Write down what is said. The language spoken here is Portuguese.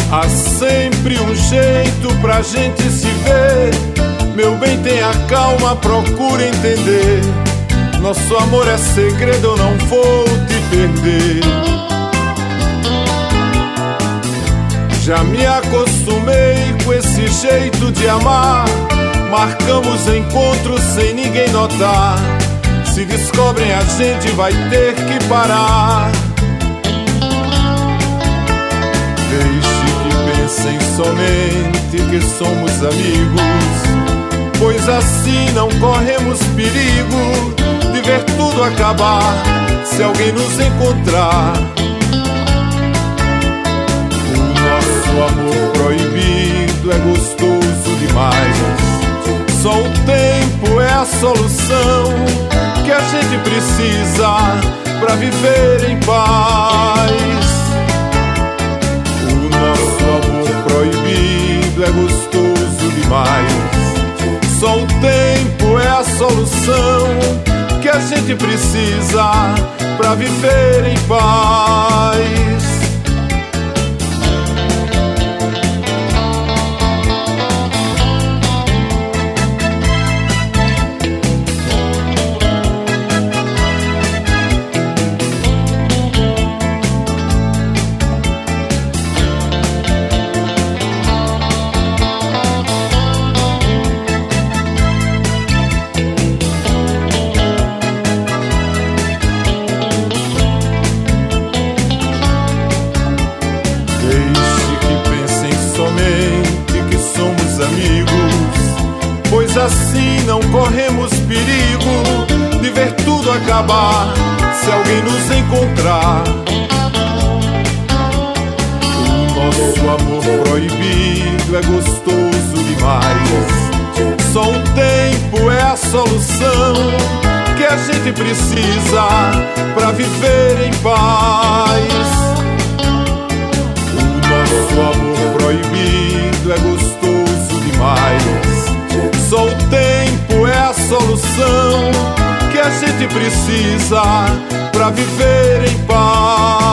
Há sempre um jeito pra gente se ver. Meu bem, tenha calma, procura entender. Nosso amor é segredo, eu não vou te perder. Já me acostumei com esse jeito de amar. Marcamos encontros sem ninguém notar. Se descobrem a gente vai ter que parar. Deixe que pensem somente que somos amigos, pois assim não corremos perigo de ver tudo acabar se alguém nos encontrar. O nosso amor proibido é gostoso demais. Só o tempo é a solução que a gente precisa pra viver em paz. O nosso amor proibido é gostoso demais. Só o tempo é a solução que a gente precisa pra viver em paz. Assim não corremos perigo de ver tudo acabar se alguém nos encontrar. O nosso amor proibido é gostoso demais. Só o tempo é a solução que a gente precisa pra viver em paz. O nosso amor proibido é gostoso demais. Só o tempo é a solução que a gente precisa pra viver em paz.